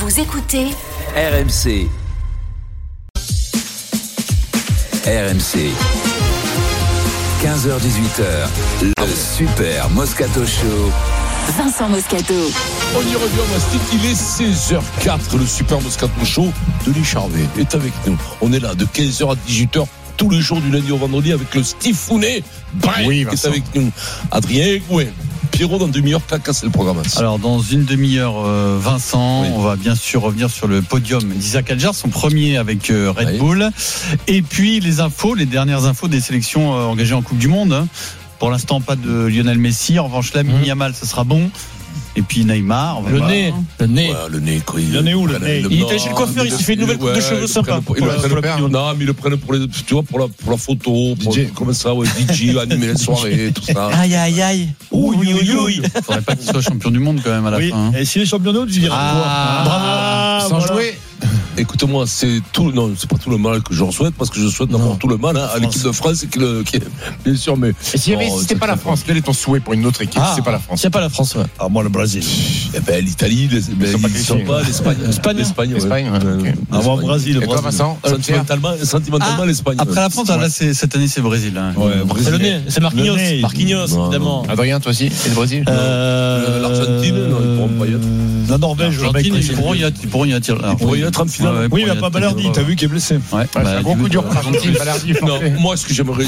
Vous écoutez RMC. RMC. 15h-18h, le Super Moscato Show. Vincent Moscato. On y revient, Mastic, il est 16h04, le Super Moscato Show. Denis Charvet est avec nous. On est là de 15h à 18h, tous les jours du lundi au vendredi, avec le Stifounet qui est avec nous. Adrien Gouin. Pierrot, dans demi-heure, Kaka, c'est le programme. Alors, dans une demi-heure, Vincent, on va bien sûr revenir sur le podium d'Isaac Adjar, son premier avec Red Bull. Et puis, les dernières infos des sélections engagées en Coupe du Monde. Hein. Pour l'instant, pas de Lionel Messi. En revanche, Lamine Yamal, ça sera bon. Et puis Neymar. Le nez. Le nez, où le nez? Il était chez le coiffeur, il s'est fait une nouvelle coupe de cheveux sympa. Non, mais ils le prennent pour la photo, comme ça, DJ, animer les soirées, tout ça. Aïe. Ouille. Faudrait pas qu'il soit champion du monde quand même à la fin. Et s'il est champion du monde, tu dirais quoi? Bravo. Sans jouer. Écoute-moi, c'est pas tout le mal que j'en souhaite, parce que je souhaite d'avoir tout le mal à l'équipe de France, qui bien sûr, mais. Et si c'était pas la France, quel est ton souhait pour une autre équipe? Si c'est pas la France. C'est pas la France, ouais. Ah, moi, le Brésil. Eh ben, l'Italie, ils sont pas, l'Espagne. Moi, Brésil. Et toi, Vincent? Sentimentalement, l'Espagne. Après la France, là, cette année, c'est Brésil. C'est le nez, c'est Marquinhos, évidemment. Adrien, toi aussi? Et le Brésil? L'Argentine, non, ils pourront pas y être. La Norvège, ils pourront y être en finale. Oui, mais pas Balerdi, t'as vu qu'il est blessé. C'est un gros coup dur pour l'Argentine. Non, moi, ce que j'aimerais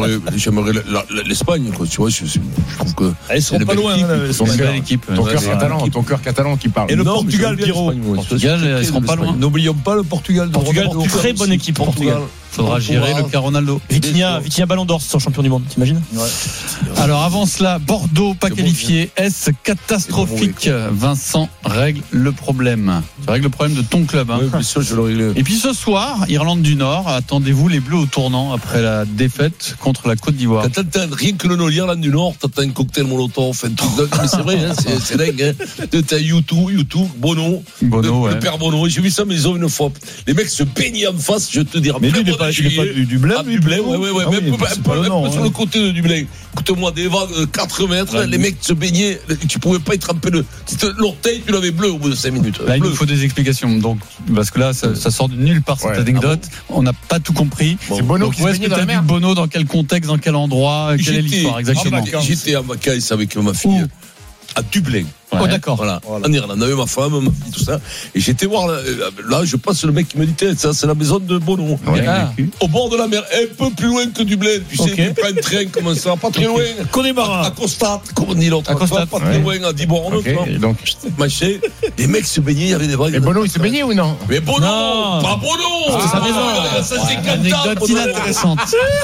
l'Espagne, quoi. Tu vois, je trouve que. Ils sont pas loin, C'est une belle équipe. Ton cœur catalan qui parle. Et le Portugal, Pierrot. Portugal, ils seront pas loin. N'oublions pas le Portugal. Très bonne équipe, Portugal. Faudra gérer le cas Ronaldo. Vitinha Ballon d'Or, c'est son champion du monde, t'imagines? Alors avant cela, Bordeaux pas qualifié. Est-ce catastrophique? Vincent règle le problème. Tu règles le problème de ton club. Hein. Oui, bien sûr, je le règle. Et puis ce soir, Irlande du Nord, attendez-vous les Bleus au tournant après la défaite contre la Côte d'Ivoire. Rien que le nom l'Irlande du Nord, t'as un cocktail Molotov, mais c'est vrai, hein, c'est dingue. Hein. T'as YouTube, Bono, le père Bono. J'ai vu ça maison une fois. Les mecs se baignaient en face, je te dirais. Mais lui, il n'est pas du Bled. Du Bled, ouais. Même sur le côté du Bled. Écoute-moi, des vagues 4 mètres, les mecs se baignaient. Tu pouvais pas être trempé l'orteil, tu l'avais bleu au bout de 5 minutes. Là, il nous faut des explications. Donc, parce que là, ça sort de nulle part cette anecdote. On n'a pas tout compris. C'est Bono qui se baignait dans la mer. Bono dans quel contexte, dans quel endroit, quelle est l'histoire exactement? J'étais en vacances avec ma fille à Dublin. Ouais. Oh d'accord. Voilà. En Irlande, avec ma femme, ma fille, tout ça. Et j'étais voir là, je passe le mec qui me dit ça, c'est la maison de Bono. Au bord de la mer, un peu plus loin que Dublin. Tu sais, tu prends un train comme ça, pas très loin. Connemara. À Costa, comme on dit l'autre. Pas très loin, à Diborno. Donc, machin. Les mecs se baignaient, il y avait des vagues. Et Bono, il se baignait ou non? Mais Bono, pas Bono. C'était sa maison. Ça c'est anecdote inintéressante.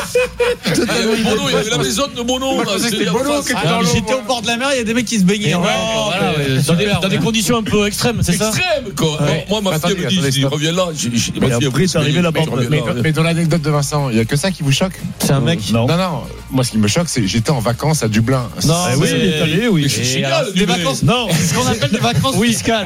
Bono, il y avait la maison de Bono. C'était Bono qui était dans l'eau. J'étais au bord de la mer, il y a des mecs qui se baignaient. Dans des conditions un peu extrêmes, c'est ça? Extrême, quoi. Moi, ma fille me dit, il revient là. Après, c'est arrivé là-bas. Mais dans l'anecdote de Vincent, il n'y a que ça qui vous choque? C'est un mec. Non. Moi, ce qui me choque, c'est que j'étais en vacances à Dublin. Non, oui, il est allé, oui. C'est génial. Des vacances. Non, c'est ce qu'on appelle des vacances fiscales.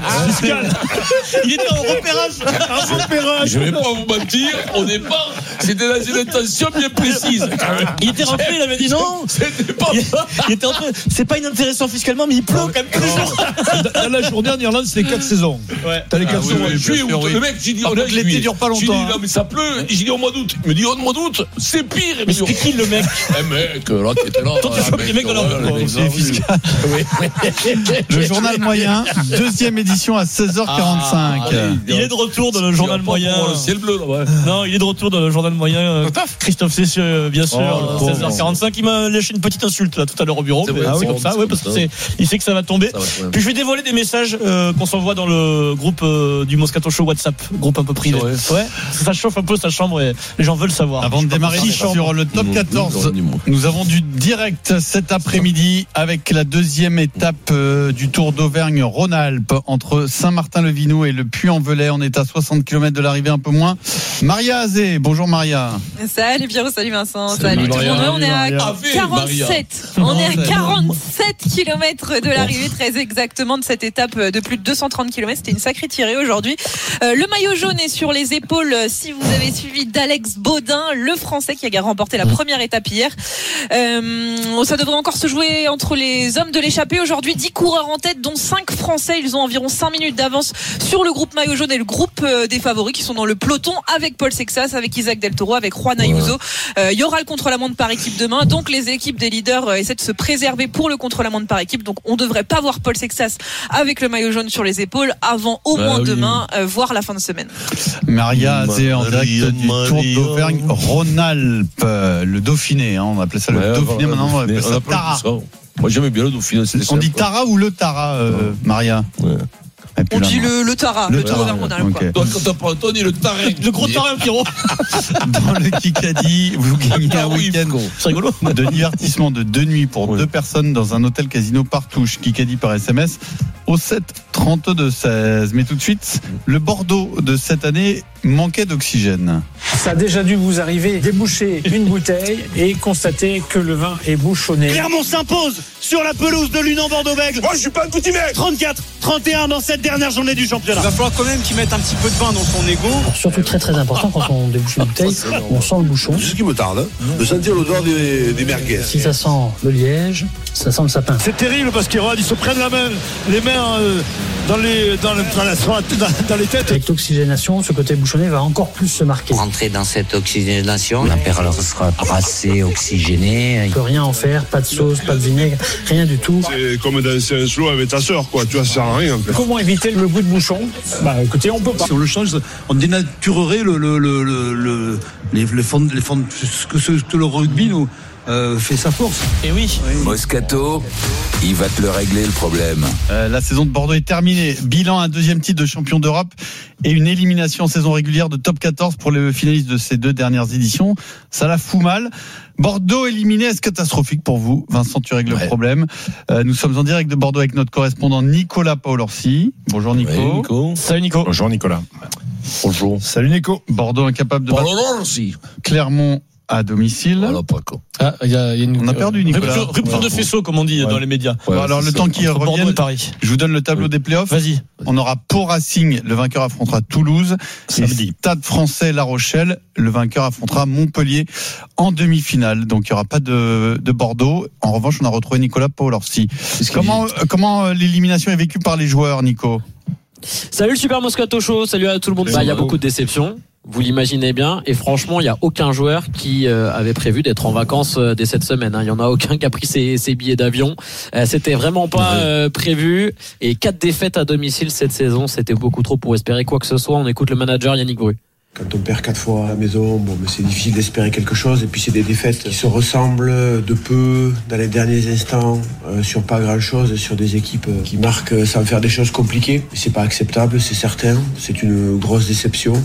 Il était en repérage. Je vais pas vous mentir, au départ, c'était dans une intention bien précise. Il était rentré, il avait dit non. C'était pas. Il était rentré. C'est pas inintéressant fiscalement, mais il pleut quand même tous les jours. Dans la journée en Irlande, c'est 4 saisons. Ouais. T'as les 4 saisons. Le mec, j'ai dit, l'été dure pas longtemps. J'ai dit, non, mais ça pleut. J'ai dit au mois d'août. Il me dit, au mois d'août, c'est pire. Mais c'est qui le mec? Un mec, là, qui était là. Toi, tu chopes les mecs dans leur conseiller fiscal. Le journal moyen, deuxième édition à 16h45. Il est de retour dans le journal moyen. Le ciel bleu, là, ouais. Non, il est de retour dans le journal moyen. Christophe Cessieux, bien sûr, 16h45. Il m'a lâché une petite insulte là tout à l'heure au bureau. C'est comme ça, parce qu'il sait que ça va tomber. Puis je vais dévoiler des messages qu'on s'envoie dans le groupe du Moscato Show WhatsApp, groupe un peu privé. Ouais. Ça chauffe un peu sa chambre et les gens veulent savoir. Avant de démarrer sur le top 14, nous avons du direct cet après-midi avec la deuxième étape du Tour d'Auvergne-Rhône-Alpes entre Saint-Martin-le-Vinoux et le Puy-en-Velay. On est à 60 km de l'arrivée, un peu moins. Maria Azé, bonjour Maria. Salut Pierrot, salut Vincent, salut tout le monde. On est à 47. On est à 47 km de l'arrivée, très exactement de cette étape de plus de 230 km. C'était une sacrée tirée aujourd'hui. Le maillot jaune est sur les épaules, si vous avez suivi, d'Alex Baudin, le Français qui a remporté la première étape hier. Ça devrait encore se jouer entre les hommes de l'échappée aujourd'hui. 10 coureurs en tête, dont 5 Français. Ils ont environ 5 minutes d'avance sur le groupe maillot jaune et le groupe des favoris qui sont dans le peloton avec Paul Sexas, avec Isaac Del Toro, avec Juan Ayuso. Il y aura le contre-la-montre par équipe demain. Donc les équipes des leaders essaient de se préserver pour le contre-la-montre par équipe. Donc on ne devrait pas voir Paul Sexas avec le maillot jaune sur les épaules avant au moins demain, voire la fin de semaine. Maria Azé en direct du Tour d'Auvergne Rhône-Alpes, le Dauphiné, on appelait ça le Dauphiné, maintenant on appelle ça Tara. Moi j'aimais bien le Dauphiné. On dit Tara ou le Tara, Maria? On dit le Tara, le Tour d'Auvergne Rhône-Alpes. Okay. Toi, quand t'as pas entendu le Tarin, le gros Tarin, Pierrot. Dans le Kikadi, vous gagnez un week-end de divertissement de 2 nuits pour 2 personnes dans un hôtel casino Partouche. Kikadi par SMS au 7 32 16. Mais tout de suite, le Bordeaux de cette année manquait d'oxygène. Ça a déjà dû vous arriver, déboucher une bouteille et constater que le vin est bouchonné. Clermont s'impose sur la pelouse de l'Union Bordeaux-Bègles. Moi, je suis pas un petit mec. 34-31 dans cette dernière journée du championnat. Il va falloir quand même qu'il mette un petit peu de vin dans son ego. Surtout très très important quand on débouche une bouteille, on sent le bouchon. C'est ce qui me tarde, de sentir l'odeur des merguez. Si ça sent le liège, ça sent le sapin. C'est terrible parce qu'ils se prennent les mains dans les têtes. Avec l'oxygénation, ce côté bouchonné va encore plus se marquer. Pour entrer dans cette oxygénation, l'apéritif sera brassé, oxygéné. On peut rien en faire, pas de sauce, pas de vinaigre, rien du tout. C'est comme danser un slow avec ta sœur, quoi. Tu vois, ça sert à rien. En fait. Comment éviter le goût de bouchon? Écoutez, on peut pas. Si on le change, on dénaturerait ce que le rugby nous fait sa force. Et oui. Moscato, il va te le régler le problème. La saison de Bordeaux est terminée. Bilan, un 2e titre de champion d'Europe et une élimination en saison régulière de top 14 pour les finalistes de ces 2 dernières éditions. Ça la fout mal. Bordeaux éliminé, est-ce catastrophique pour vous? Vincent, tu règles le problème. Nous sommes en direct de Bordeaux avec notre correspondant Nicolas Paolorsi. Bonjour Nico. Ouais, Nico. Salut Nico. Bonjour Nicolas. Bonjour. Salut Nico. Bordeaux incapable de battre Clermont à domicile. Voilà, pas quoi. On a perdu Nicolas. Rupture de faisceau, comme on dit dans les médias. Alors le temps qu'il revienne, je vous donne le tableau des playoffs. Vas-y. On aura Pau Racing, le vainqueur affrontera Toulouse. Samedi. Stade Français La Rochelle, le vainqueur affrontera Montpellier en demi-finale. Donc il n'y aura pas de Bordeaux. En revanche, on a retrouvé Nicolas Paolorsi. Comment l'élimination est vécue par les joueurs, Nico? Salut le Super Moscato Show, salut à tout le monde. Il y a beaucoup de déceptions. Vous l'imaginez bien, et franchement, il n'y a aucun joueur qui avait prévu d'être en vacances dès cette semaine. Il n'y en a aucun qui a pris ses billets d'avion. C'était vraiment pas prévu. Et 4 défaites à domicile cette saison, c'était beaucoup trop pour espérer quoi que ce soit. On écoute le manager Yannick Bru. Quand on perd 4 fois à la maison, c'est difficile d'espérer quelque chose. Et puis c'est des défaites qui se ressemblent de peu dans les derniers instants, sur pas grand-chose, sur des équipes qui marquent sans faire des choses compliquées. C'est pas acceptable, c'est certain. C'est une grosse déception.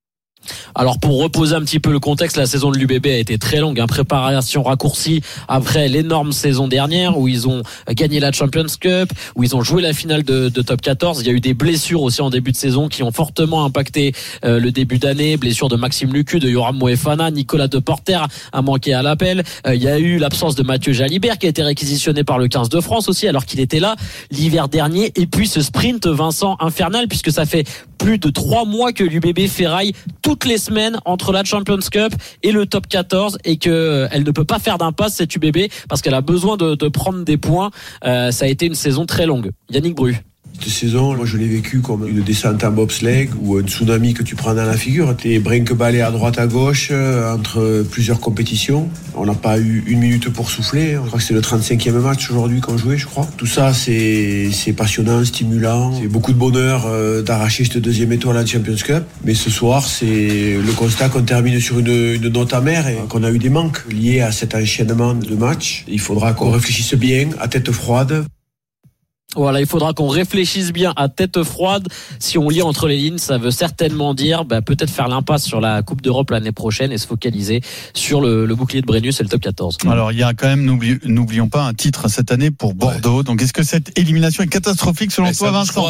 Alors pour reposer un petit peu le contexte, la saison de l'UBB a été très longue, préparation raccourcie après l'énorme saison dernière où ils ont gagné la Champions Cup, où ils ont joué la finale de Top 14. Il y a eu des blessures aussi en début de saison qui ont fortement impacté le début d'année. Blessure de Maxime Lucu, de Yoram Moefana, Nicolas Deporter a manqué à l'appel. Il y a eu l'absence de Mathieu Jalibert qui a été réquisitionné par le 15 de France aussi alors qu'il était là l'hiver dernier. Et puis ce sprint, Vincent, infernal, puisque ça fait plus de 3 mois que l'UBB ferraille toutes les semaines entre la Champions Cup et le Top 14 et qu'elle ne peut pas faire d'impasse cette UBB parce qu'elle a besoin de prendre des points. Ça a été une saison très longue. Yannick Bru. Cette saison, moi je l'ai vécu comme une descente en bobsleigh ou un tsunami que tu prends dans la figure. T'es brinque-ballé à droite à gauche entre plusieurs compétitions. On n'a pas eu 1 minute pour souffler. Je crois que c'est le 35e match aujourd'hui qu'on jouait, je crois. Tout ça, c'est passionnant, stimulant. C'est beaucoup de bonheur d'arracher cette 2e étoile à la Champions Cup. Mais ce soir, c'est le constat qu'on termine sur une note amère et qu'on a eu des manques liés à cet enchaînement de matchs. Il faudra qu'on réfléchisse bien, à tête froide. Voilà, il faudra qu'on réfléchisse bien à tête froide. Si on lit entre les lignes, ça veut certainement dire peut-être faire l'impasse sur la Coupe d'Europe l'année prochaine et se focaliser sur le bouclier de Brennus et le Top 14. Alors, il y a quand même, n'oublions pas, un titre cette année pour Bordeaux. Donc, est-ce que cette élimination est catastrophique selon toi, Vincent?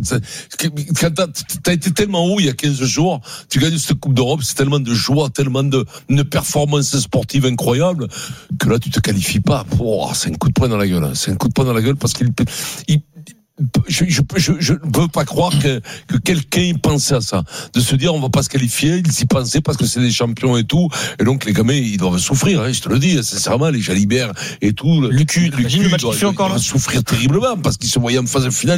Quand t'as été tellement haut il y a 15 jours, tu gagnes cette Coupe d'Europe, c'est tellement de joie, tellement de performances sportives incroyables que là, tu te qualifies pas. C'est un coup de poing dans la gueule. C'est un coup de poing dans la gueule parce qu'il je ne peux pas croire que quelqu'un pensait à ça, de se dire on va pas se qualifier. Ils y pensaient parce que c'est des champions et tout, et donc les gamins ils doivent souffrir, hein, je te le dis sincèrement, les Jalibert et tout, Lucu doivent souffrir terriblement parce qu'ils se voyaient en phase finale.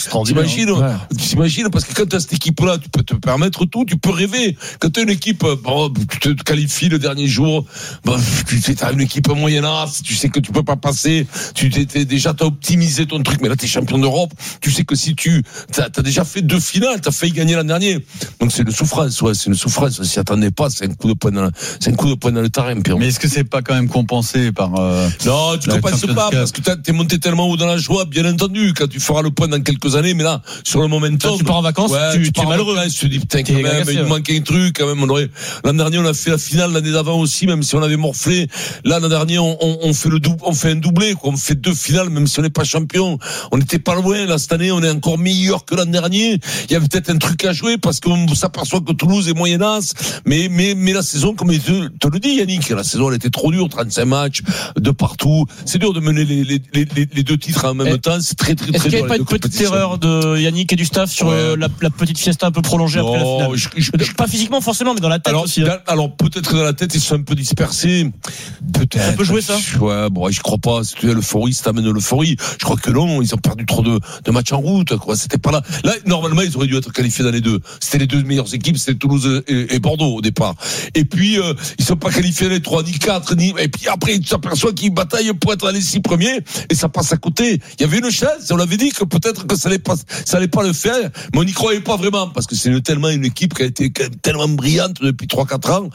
T'imagines, parce que quand tu as cette équipe là tu peux te permettre tout, tu peux rêver. Quand tu as une équipe, tu te qualifies le dernier jour, tu as une équipe moyennasse, tu sais que tu peux pas passer, t'as optimisé ton truc, mais là t'es champion d'Europe. Tu sais que si t'as déjà fait 2 finales, t'as failli gagner l'an dernier. Donc c'est une souffrance, c'est une souffrance. On s'y attendait pas, c'est un coup de poing dans le terrain. Mais est-ce que c'est pas quand même compensé par non, tu compenses pas parce que t'es monté tellement haut dans la joie, bien entendu, quand tu feras le point dans quelques années, mais là, sur le momentum. Quand tu pars en vacances, tu es malheureux. Tu te dis, putain, quand même, il manque un truc, quand même, l'an dernier, on a fait la finale, l'année d'avant aussi, même si on avait morflé. Là, l'an dernier, on fait un doublé, quoi. On fait 2 finales, même si on n'est pas champion. On n'était pas loin. Là, cette année, on est encore meilleur que l'an dernier. Il y avait peut-être un truc à jouer parce qu'on s'aperçoit que Toulouse est moyennasse. Mais la saison, comme te le dit, Yannick, la saison, elle était trop dure. 35 matchs de partout. C'est dur de mener les 2 titres en même temps. C'est très, très, très dur. Est-ce qu'il n'y a pas une petite erreur de Yannick et du staff sur la petite fiesta un peu prolongée après la finale? Pas physiquement, forcément, mais dans la tête aussi. Alors, peut-être dans la tête, ils sont un peu dispersés. Peut-être. Ça peut jouer, ça? Ouais, bon, je crois pas. Si tu as l'euphorie, ça t'amène l'euphorie. Je crois que non, ils ont perdu trop de matchs en route, quoi. C'était pas là. Là, normalement, ils auraient dû être qualifiés dans les 2. C'était les 2 meilleures équipes, c'était Toulouse et Bordeaux au départ. Et puis, ils sont pas qualifiés dans les 3, ni 4, et puis après, tu t'aperçois qu'ils bataillent pour être dans les 6 premiers, et ça passe à côté. Il y avait une chance, on l'avait dit que peut-être que ça allait pas le faire, mais on n'y croyait pas vraiment, parce que c'est tellement une équipe qui a été tellement brillante depuis 3-4 ans,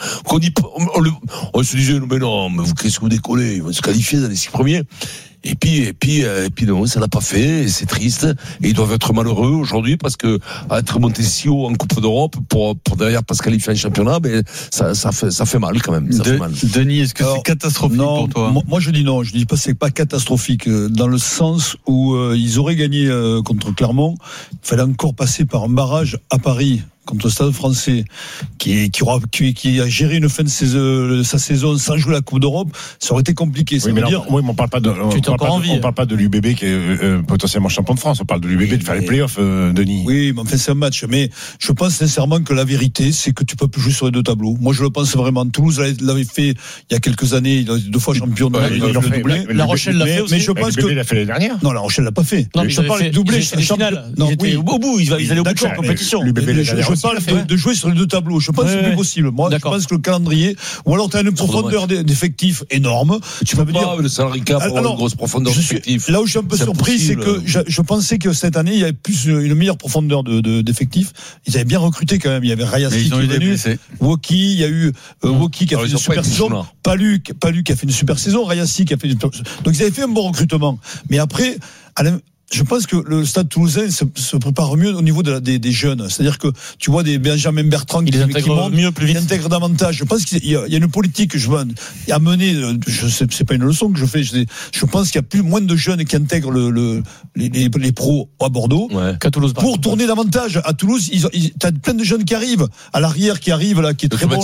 on se disait, mais non, mais qu'est-ce que vous décollez? Ils vont se qualifier dans les 6 premiers. Et puis non, ça l'a pas fait, et c'est triste, et ils doivent être malheureux aujourd'hui parce que être monté si haut en Coupe d'Europe pour derrière pas se qualifier en championnat, mais ça fait mal quand même. Fait mal. Denis, est-ce que c'est catastrophique pour toi? Moi je dis non, je dis pas c'est pas catastrophique dans le sens où ils auraient gagné contre Clermont, il fallait encore passer par un barrage à Paris contre le Stade Français, qui a géré une fin de sa saison sans jouer la Coupe d'Europe, ça aurait été compliqué. Oui, mais on parle pas de l'UBB qui est potentiellement champion de France. On parle de l'UBB de faire les playoffs, Denis. Oui, mais enfin c'est un match. Mais je pense sincèrement que la vérité, c'est que tu peux plus jouer sur les 2 tableaux. Moi, je le pense vraiment. Toulouse l'avait fait il y a quelques années. Il a 2 fois champion de doublé. La Rochelle l'a fait aussi. Mais je pense que l'UBB l'a fait l'année dernière. Non, la Rochelle l'a pas fait. Non, mais je parle de doublé. C'est finale. Ils étaient au bout. Ils allaient au bout de la compétition. Je parle de jouer sur les 2 tableaux. Je pense que c'est plus possible. Moi, je pense que le calendrier, ou alors tu as une profondeur d'effectifs énorme. Tu peux pas le salarié cap avoir une grosse profondeur d'effectifs. Là où je suis un peu surpris, c'est que je pensais que cette année il y avait plus une meilleure profondeur d'effectifs. Ils avaient bien recruté quand même. Il y avait Rayassi qui est venu, Woki, il y a eu Woki qui a fait une super saison, Palu qui a fait une super saison, Rayassi qui a fait une super... Donc ils avaient fait un bon recrutement. Mais après, je pense que le Stade Toulousain se prépare mieux au niveau des jeunes. C'est-à-dire que tu vois des Benjamin Bertrand qui montent mieux, plus vite. Ils intègrent davantage. Je pense qu'il y a une politique que je veux amener. Je sais, c'est pas une leçon que je fais. Je pense qu'il y a moins de jeunes qui intègrent les pros à Bordeaux qu'à Toulouse. Pour tourner davantage à Toulouse, t'as plein de jeunes qui arrivent à l'arrière, qui arrivent là, qui est très bon.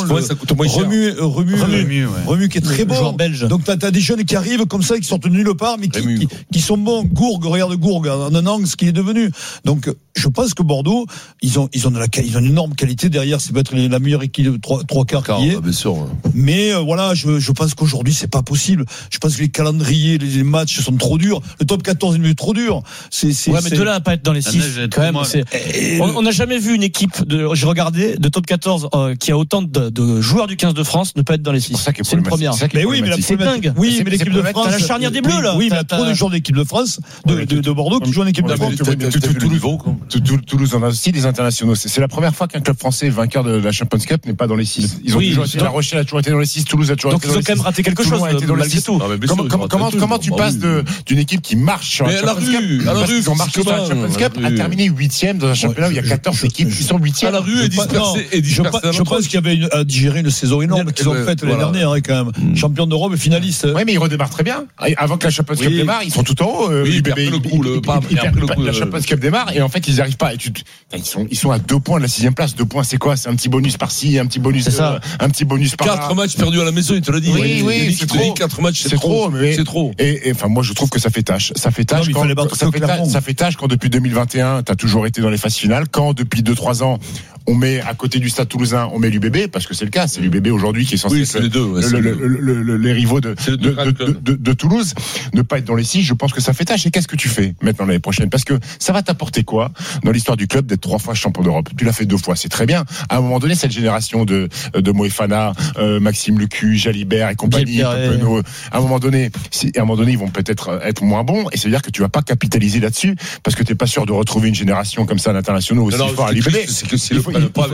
Remu qui est très bon. Donc t'as des jeunes qui arrivent comme ça, qui sortent de nulle part, mais qui sont bons. Gourgue, regarde Gourgue. En un an, ce qu'il est devenu. Donc, je pense que Bordeaux, ils ont une énorme qualité derrière. C'est peut-être la meilleure équipe de 3/4 qui est. Bien sûr. Mais voilà, je pense qu'aujourd'hui, c'est pas possible. Je pense que les calendriers, les matchs sont trop durs. Le top 14 est trop dur. Mais de là à pas être dans les 6, quand même. On n'a jamais vu une équipe j'ai regardé, de top 14 qui a autant de joueurs du 15 de France ne pas être dans les 6. C'est une première. Mais oui, mais c'est dingue. Oui, mais l'équipe de France. T'as la charnière des Bleus, là. Oui, mais trop de joueurs d'équipe de France, de Bordeaux qui jouent en équipe de France. Toulouse en a aussi des internationaux. C'est la première fois qu'un club français vainqueur de la Champions Cup n'est pas dans les 6. Ils ont toujours été, La Rochelle a toujours été dans les 6, Toulouse a toujours été dans les 6. Donc ils ont quand même raté quelque chose malgré tout. Comment tu passes d'une équipe qui marche sur la Champions Cup, ils ont marché sur la Champions Cup, à terminer 8e dans un championnat où il y a 14 équipes qui sont 8e. À la rue et dispersées. Je pense qu'il y avait à digérer une saison énorme qu'ils ont faite l'année dernière quand même. Champion d'Europe et finaliste. Oui, mais ils redémarrent très bien. Avant que la Champions Cup démarre, ils sont tout en haut. Ils perdent le coup. la Champions Cup démarre et en fait ils n'y arrivent pas. Et ils sont à 2 points de la 6e place. 2 points, c'est quoi? C'est un petit bonus par-ci, un petit bonus par-là. 4 matchs perdus à la maison, il te l'a dit. Oui, c'est trop. 4 matchs, c'est trop. C'est trop. Et enfin, moi, je trouve que ça fait tâche. Ça fait tâche quand depuis 2021, t'as toujours été dans les phases finales. Quand depuis 2-3 ans, on met à côté du Stade Toulousain, on met l'UBB, parce que c'est le cas. C'est l'UBB aujourd'hui qui est censé être les rivaux de Toulouse. Ne pas être dans les 6, je pense que ça fait tâche. Et qu'est-ce que tu fais maintenant l'année prochaine? Parce que ça va t'apporter quoi dans l'histoire du club d'être 3 fois champion d'Europe? Tu l'as fait 2 fois, c'est très bien. À un moment donné, cette génération de Moefana, Maxime Lecu, Jalibert et compagnie, à un moment donné, ils vont peut-être être moins bons. Et ça veut dire que tu vas pas capitaliser là-dessus parce que t'es pas sûr de retrouver une génération comme ça d'internationaux aussi fort à l'UBB. C'est que si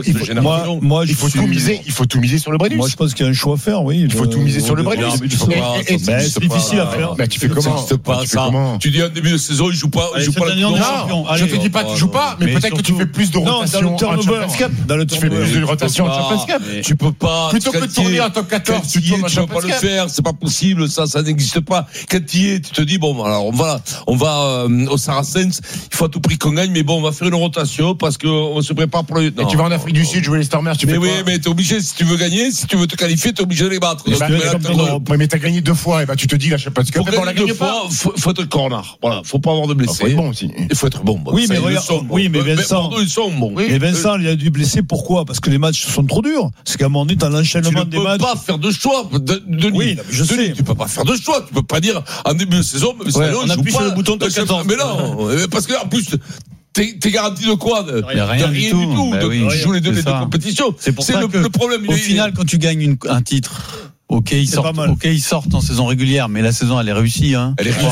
il faut tout miser sur le Brennus. Moi, je pense qu'il y a un choix à faire, oui. Il faut tout miser sur le Brennus. C'est difficile à faire. Tu fais comment? Tu dis en début de saison, il joue pas la non, je te dis pas tu joues pas, mais peut-être que tu fais plus de rotation en Champions Cup. Tu fais plus de rotation en Champions Cup. Tu peux pas. Plutôt que de tourner en top 14, tu tournes en Champions Cup. Tu peux pas le faire, c'est pas possible, ça n'existe pas. Quand tu y es, tu te dis bon, alors on va au Saracens, il faut à tout prix qu'on gagne, mais bon, on va faire une rotation parce qu'on se prépare pour le. Et tu vas en Afrique du Sud jouer les Stormers, tu fais quoi? Mais t'es obligé, si tu veux gagner, si tu veux te qualifier, t'es obligé de les battre. Mais t'as gagné 2 fois, et bah tu te dis la Champions Cup, on la gagne pas. Faut être corner. Voilà, faut pas avoir de blessés. Faut être bon aussi. Il faut être bon. Oui, mais Vincent, ils sont bons. Et Vincent, il a dû blesser. Pourquoi? Parce que les matchs sont trop durs. C'est qu'à un moment donné, t'as l'enchaînement des matchs. Tu ne peux pas faire de choix. Oui, je sais. Tu peux pas faire de choix. Tu peux pas dire en début de saison, mais on appuie sur le bouton de 14. Mais non, parce que en plus. T'es garanti de quoi? Rien du tout. Tu joues les deux compétitions. C'est pour ça que le problème. Au final, quand tu gagnes un titre. Ok, ils sortent en saison régulière, mais la saison elle est réussie. Elle est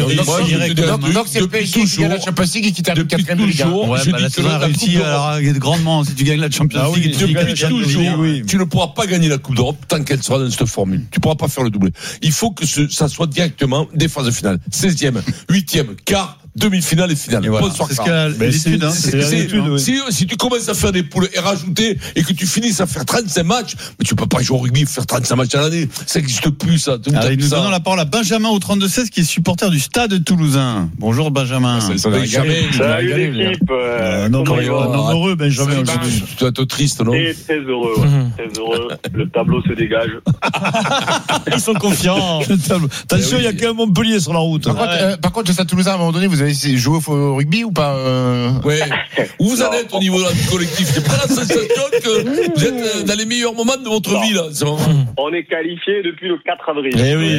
donc c'est le PSG qui gagne la Champions League et qui termine 4e de Ligue 1. La saison est réussie grandement si tu gagnes la Champions League. Tu ne pourras pas gagner la Coupe d'Europe tant qu'elle sera dans cette formule. Tu ne pourras pas faire le doublé. Il faut que ça soit directement des phases finales. 16e, 8e, quart, demi-finale et finale. C'est ce qu'a l'étude. Si tu commences à faire des poules et rajouter et que tu finisses à faire 35 matchs, mais tu peux pas jouer au rugby faire 35 matchs à l'année. Ça n'existe plus, ça. Nous donnons la parole à Benjamin au 32-16 qui est supporter du Stade Toulousain. Bonjour Benjamin. Salut l'équipe. Heureux Benjamin. Tu dois être triste, non? Très heureux. Très heureux. Le tableau se dégage. Ils sont confiants. Attention, il y a quand même Montpellier sur la route. Par contre, le Stade Toulousain, à un moment donné, vous avez joué au rugby ou pas? Ouais. Où vous en êtes au niveau du collectif? J'ai pas la sensation que vous êtes dans les meilleurs moments de votre vie, là. On est qualifié depuis le 4 avril.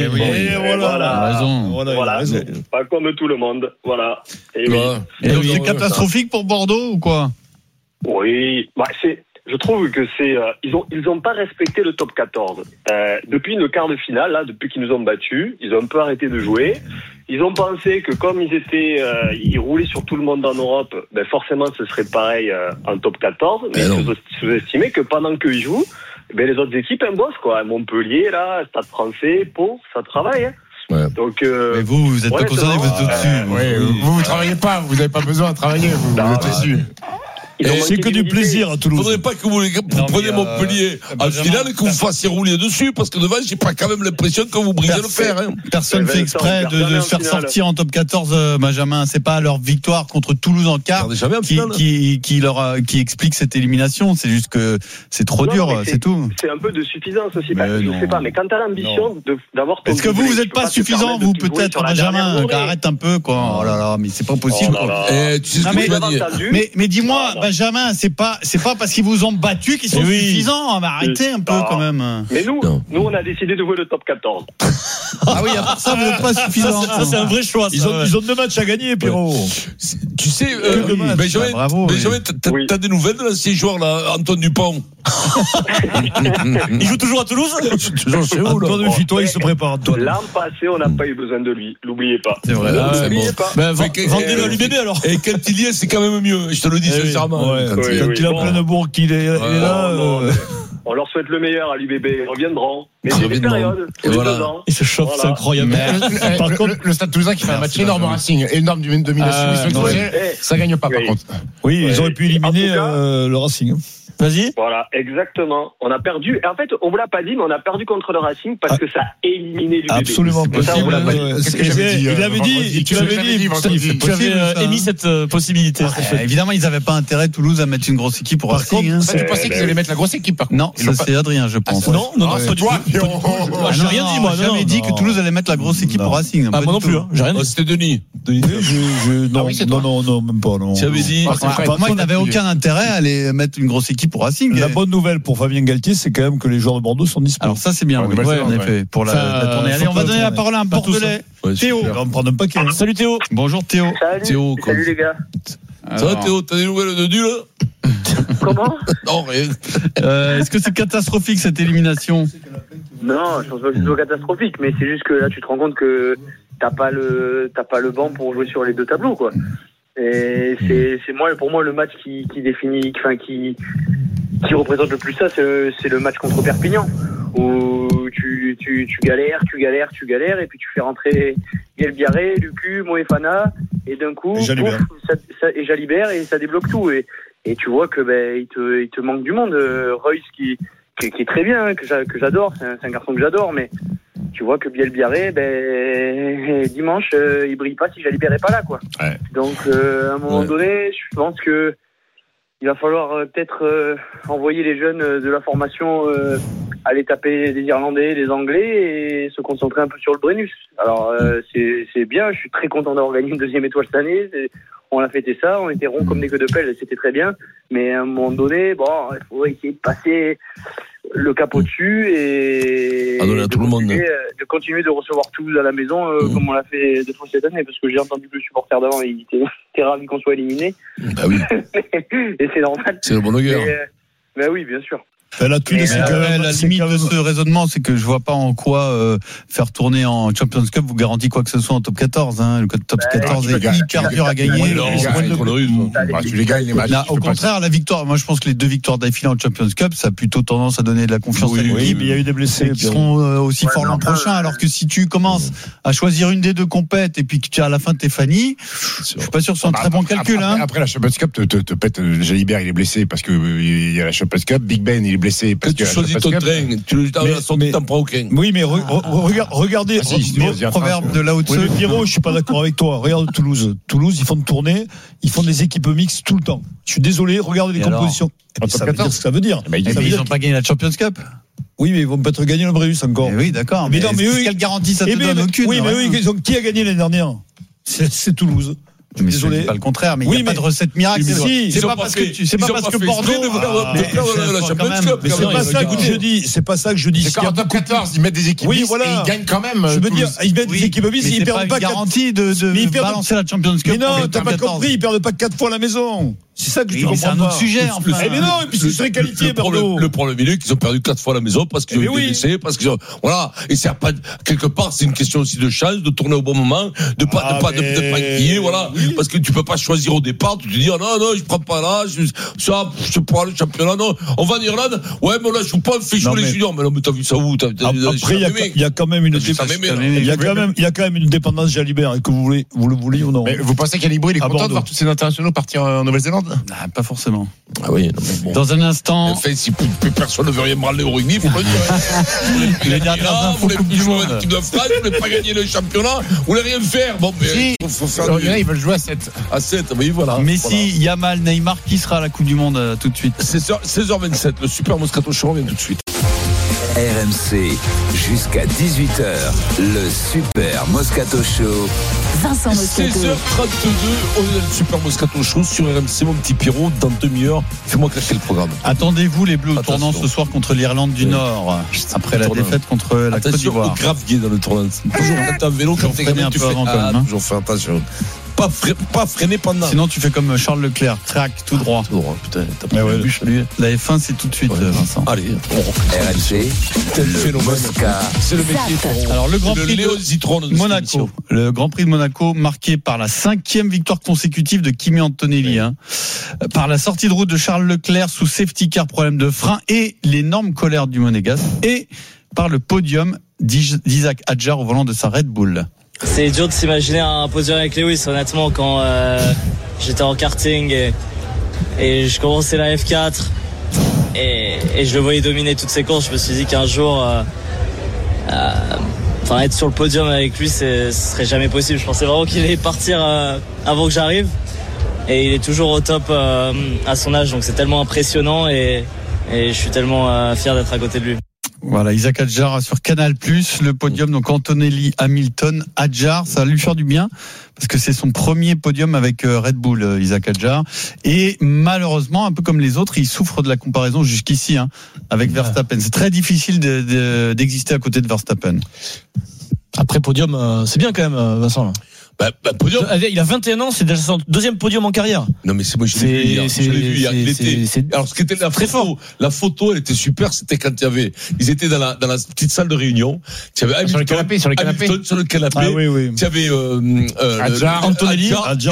Voilà. Pas comme tout le monde. Voilà. Et donc c'est catastrophique pour Bordeaux ou quoi? Oui. Je trouve que ils ont pas respecté le top 14. Depuis le quart de finale, là, depuis qu'ils nous ont battus, ils ont un peu arrêté de jouer. Ils ont pensé que comme ils roulaient sur tout le monde en Europe, forcément ce serait pareil en top 14. Mais ils sous-estimaient que pendant qu'ils jouent, les autres équipes, elles bossent, quoi. Montpellier, là, Stade Français, Pau, ça travaille, hein. Ouais. Donc, mais vous êtes pas concerné, vous êtes au-dessus. Vous travaillez pas, vous n'avez pas besoin de travailler, vous êtes au-dessus. C'est que du plaisir à Toulouse. Faudrait pas que vous preniez Montpellier en finale et que vous fassiez rouler dessus, parce que devant, j'ai pas quand même l'impression que vous brisez le fer. Personne fait exprès de se faire sortir en top 14, Benjamin. C'est pas leur victoire contre Toulouse en quart qui explique cette élimination. C'est juste que c'est trop dur, c'est tout. C'est un peu de suffisance aussi. Je sais pas, mais quand t'as l'ambition d'avoir. Est-ce que vous êtes pas suffisant, vous peut-être, Benjamin? Arrête un peu, quoi. Oh là là, mais c'est pas possible. Tu sais ce que tu vas dire. Mais dis-moi, Benjamin, c'est pas parce qu'ils vous ont battu qu'ils sont suffisants. Arrêtez un peu quand même. Mais nous, on a décidé de jouer le top 14. Ah oui, à part ça, vous n'êtes pas suffisants. Ça, c'est un vrai choix. Ils ont 2 matchs à gagner, Pierrot. Tu sais, Benjamin, t'as des nouvelles de l'ancien joueur, là, Antoine Dupont? Il joue toujours à Toulouse? Antoine, méfie-toi, il se prépare. L'an passé, on n'a pas eu besoin de lui. L'oubliez pas. C'est vrai. N'oubliez pas. Vendez-le à l'UBB alors. Et quand il y est, c'est quand même mieux. Je te le dis sincèrement. Quand il a plein de bourg qu'il est là. On leur souhaite le meilleur à l'UBB. Ils reviendront. Mais c'est des périodes. Tous les 2 ans. Il se chauffe, c'est incroyable. Par contre, le Stade Toulousain qui fait un match énorme au Racing, énorme de domination, ça gagne pas, par contre. Oui, ils auraient pu éliminer le Racing. Vas-y. Voilà, exactement. On a perdu. Et en fait, on vous l'a pas dit, mais on a perdu contre le Racing parce que ça a éliminé l'UBB. Absolument. Ça, on vous l'a pas dit. Qu'est-ce que j'avais dit? Il l'avait dit. Tu l'avais dit. Tu avais émis cette possibilité. Évidemment, ils n'avaient pas intérêt, Toulouse, à mettre une grosse équipe pour Racing. Tu pensais qu'ils allaient mettre la grosse équipe, par contre? Non, ça c'est Adrien, je pense. Non, c'est toi. J'ai rien dit, moi. J'ai jamais dit que Toulouse allait mettre la grosse équipe pour Racing. Moi non plus. J'ai rien dit. C'était Denis. Non, même pas. Tu avais dit. Pour moi, il n'avait aucun intérêt à aller mettre une grosse équipe pour Racing. La bonne nouvelle pour Fabien Galtier, c'est quand même que les joueurs de Bordeaux sont disponibles. Alors ça, c'est bien. Oui, en effet. Pour la tournée. Allez, on va donner la parole à un Bordelais. Théo. On va me prendre un paquet. Salut Théo. Bonjour Théo. Salut les gars. Ça va Théo, t'as des nouvelles de Dieu là? Comment? Non, rien. Est-ce que c'est catastrophique cette élimination? Non, je pense pas que ce soit catastrophique, mais c'est juste que là tu te rends compte que t'as pas le banc pour jouer sur les deux tableaux, quoi. Et pour moi le match qui définit, enfin qui représente le plus ça, c'est le match contre Perpignan où tu galères et puis tu fais rentrer Guelbiaré, Lucu, Moefana et d'un coup et Jalibert et ça débloque tout et tu vois que il te manque du monde. Royce qui est très bien, que j'adore, c'est un garçon que j'adore, mais tu vois que Bielbiarré, dimanche, il brille pas si Jalibert est pas là, quoi. Ouais. Donc, à un moment donné, je pense que il va falloir peut-être envoyer les jeunes de la formation aller taper des Irlandais, des Anglais et se concentrer un peu sur le Brennus. Alors, c'est bien, je suis très content d'avoir gagné une deuxième étoile cette année. On a fêté ça, on était ronds comme des queues de pelle, c'était très bien. Mais à un moment donné, il faut essayer de passer le cap au-dessus et de continuer de recevoir Toulouse à la maison comme on l'a fait 2 fois cette année, parce que j'ai entendu que le supporter d'avant il était ravi qu'on soit éliminé. Bah oui. Et c'est normal. C'est le bon guerre. Mais oui, bien sûr. La limite de ce raisonnement, c'est que je vois pas en quoi faire tourner en Champions Cup vous garantit quoi que ce soit en top 14. Le top 14 est hyper dur à gagner. Tu les gagnes les matchs. Au contraire, la victoire, moi je pense que les 2 victoires d'affilée en Champions Cup, ça a plutôt tendance à donner de la confiance à l'équipe. Oui, mais il y a eu des blessés qui seront aussi forts l'an prochain. Alors que si tu commences à choisir une des 2 compètes et puis que tu as à la fin tes Fanny, je suis pas sûr que ce soit un très bon calcul. Après la Champions Cup te pète. Jalibert il est blessé parce que il y a la Champions Cup. Big Ben il est blessé parce que tu choisis ton train, tu t'en prends aucun. Oui, mais regardez le proverbe de Lao Tse. Pierrot, je suis pas d'accord avec toi. Regarde Toulouse, ils font une tournée, ils font des équipes mixtes tout le temps. Je suis désolé, regardez les compositions. Ça veut dire ce que ça veut dire. Ils n'ont pas gagné la Champions Cup. Oui, mais ils vont peut-être gagner le Brennus encore. Oui, d'accord. Mais quelle garantie ça te donne? Aucune. Oui, mais qui a gagné l'année dernière? C'est Toulouse. Désolé, pas le contraire, mais il n'y a pas de recette miracle. C'est pas parce que Bordeaux c'est pas ça que je dis. C'est qu'en top 14, ils mettent des équipes et ils gagnent quand même. Je veux dire, ils mettent des équipes mixtes, ils perdent pas garantie de balancer la Champions Cup. Mais non, t'as pas compris, ils perdent pas 4 fois à la maison. C'est ça que je comprends pas. C'est un autre sujet, en fait. Mais non, et puis ils seraient qualifiés, Bordeaux. Le problème, il est qu'ils ont perdu 4 fois à la maison parce qu'ils ont été blessés, parce qu'ils ont, voilà. Et c'est pas, quelque part, c'est une question aussi de chance, de tourner au bon moment, de pas inquiéter, voilà. Parce que tu peux pas choisir au départ, tu te dis, non, je prends pas là, je prends le championnat, non. On va en Irlande, ouais, mais là, je joue pas, fais jouer les juniors. Mais non, mais t'as vu ça où? Après, il y a quand même une dépendance Jalibert, que vous le vouliez ou non. Mais vous pensez qu'Alibri, il est content de voir tous ces internationaux partir en Nouvelle-Zélande? Pas forcément. Ah oui, bon. Dans un instant. En fait, si plus personne ne veut rien branler au rugby, il faut le dire. Les dernières infos vous voulez plus jouer à l'équipe de France, vous voulez pas gagner le championnat, vous voulez rien faire. Bon, mais faut faire. Ils veulent jouer à 7. À 7, oui, voilà. Messi, Yamal, Neymar, qui sera à la Coupe du Monde tout de suite? 16h27, le Super Moscato Show revient tout de suite. RMC, jusqu'à 18h, le Super Moscato Show. Vincent Moscato. 16h32, on est dans le Super Moscato Show sur RMC, mon petit Pierrot. Dans demi-heure, fais-moi craquer le programme. Attendez-vous les Bleus au tournant ce soir contre l'Irlande du Nord, après la défaite contre la Côte d'Ivoire. Attention, grave gay dans le tournant. Toujours quand t'as un vélo, quand t'es gamin, tu fais toujours faire attention. Pas freiner pendant. Sinon, tu fais comme Charles Leclerc, track tout droit. Tout droit, putain. T'as pas de bûche, lui. La F1, c'est tout de suite, Vincent. Allez, RMC, le Mosca. C'est le métier. Alors, le Grand Prix de Monaco. Le Grand Prix de Monaco, marqué par la 5e victoire consécutive de Kimi Antonelli. Par la sortie de route de Charles Leclerc sous safety car, problème de frein et l'énorme colère du Monégasque. Et par le podium d'Isaac Hadjar au volant de sa Red Bull. C'est dur de s'imaginer un podium avec Lewis, honnêtement, quand j'étais en karting et je commençais la F4. et je le voyais dominer toutes ses courses. Je me suis dit qu'un jour, être sur le podium avec lui, ce serait jamais possible. Je pensais vraiment qu'il allait partir avant que j'arrive. Et il est toujours au top à son âge, donc c'est tellement impressionnant et je suis tellement fier d'être à côté de lui. Voilà, Isaac Hadjar sur Canal+, le podium, donc Antonelli, Hamilton, Hadjar, ça va lui faire du bien, parce que c'est son premier podium avec Red Bull, Isaac Hadjar, et malheureusement, un peu comme les autres, il souffre de la comparaison jusqu'ici, avec Verstappen. C'est très difficile d'exister à côté de Verstappen. Après podium, c'est bien quand même, Vincent. Podium. Il a 21 ans, c'est déjà son deuxième podium en carrière. Non mais c'est moi je l'ai vu hier. Il était. Alors ce qui était la photo, elle était super. C'était quand ils étaient dans la petite salle de réunion. Tu avais sur le canapé. Sur le canapé. Ah oui. Tu avais Antonelli.